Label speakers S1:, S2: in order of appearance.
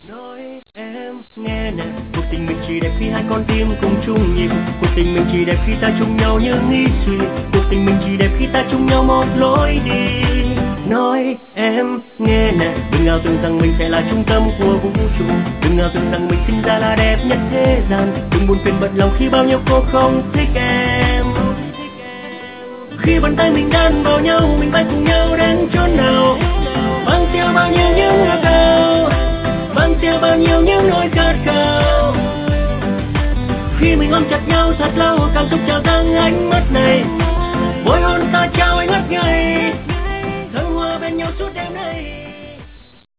S1: Nói em nghe nè, cuộc tình mình chỉ đẹp khi hai con tim cùng chung nhịp. Cuộc tình mình chỉ đẹp khi ta chung nhau những nghĩ suy. Cuộc tình mình chỉ đẹp khi ta chung nhau một lối đi. Nói em nghe nè, đừng nào tưởng rằng mình sẽ là trung tâm của vũ trụ. Đừng nào tưởng rằng mình sinh ra là đẹp nhất thế gian. Đừng buồn phiền bận lòng khi bao nhiêu cô không thích em. Khi bàn tay mình đan vào nhau, mình bay cùng nhau đến chỗ nào. Mang theo bao nhiêu những ước ao, mang theo bao nhiêu những nỗi khát khao. Khi mình ôm chặt nhau thật lâu, càng giúp trao dâng ánh mắt này.